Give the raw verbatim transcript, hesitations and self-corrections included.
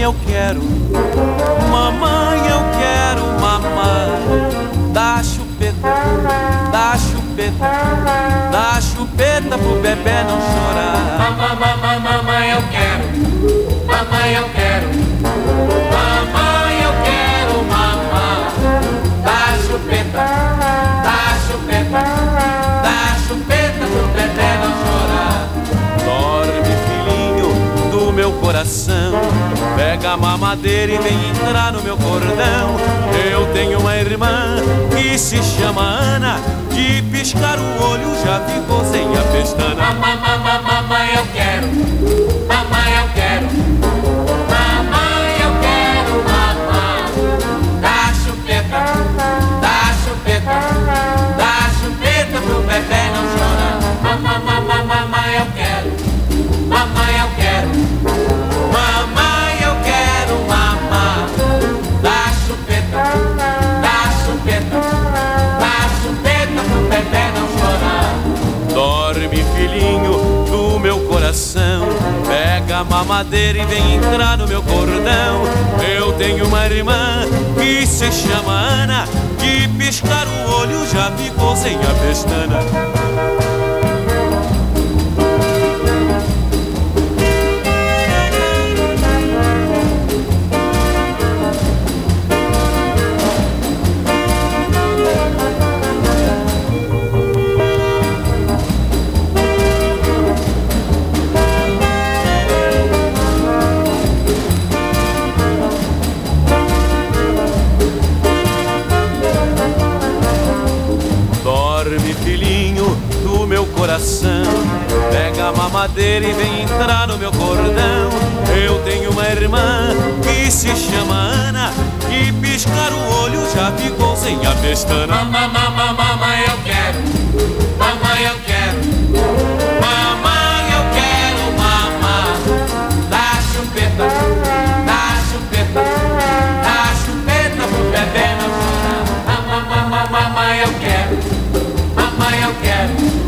eu quero, mamãe, eu quero mamar. Dá chupeta, dá chupeta, dá chupeta pro bebê não chorar. Mamãe, mamãe, eu quero, mamãe, eu quero, mamãe, eu quero mamar. Dá chupeta, dá chupeta, dá chupeta pro bebê não chorar. Dorme, filhinho do meu coração, pega a mamadeira e vem entrar no meu cordão. Eu tenho uma irmã que se chama Ana, de piscar o olho já ficou sem a pestana. Mamãe, mamãe, eu quero, mamãe, eu quero, mamãe, eu quero mamar. Dá chupeta, dá chupeta, dá chupeta pro bebê não chorar. Mamãe, mamãe, eu quero, mamãe, eu quero, mamãe, eu quero mamar. Dá chupeta, dá chupeta, dá chupeta pro bebê não chorar. Dorme, filhinho do meu coração, pega a mamadeira e vem entrar no meu cordão. Eu tenho uma irmã que se chama Ana, de piscar o olho já ficou sem a pestana. Coração, pega a mamadeira e vem entrar no meu cordão. Eu tenho uma irmã que se chama Ana, e piscar o olho já ficou sem a pestana. Mamãe, mamãe, eu quero, mamãe, eu quero, mamãe, eu quero mamar. Dá chupeta, dá chupeta, dá chupeta pro bebê não chorar. Mamãe, mamãe, eu quero, mamãe, eu quero,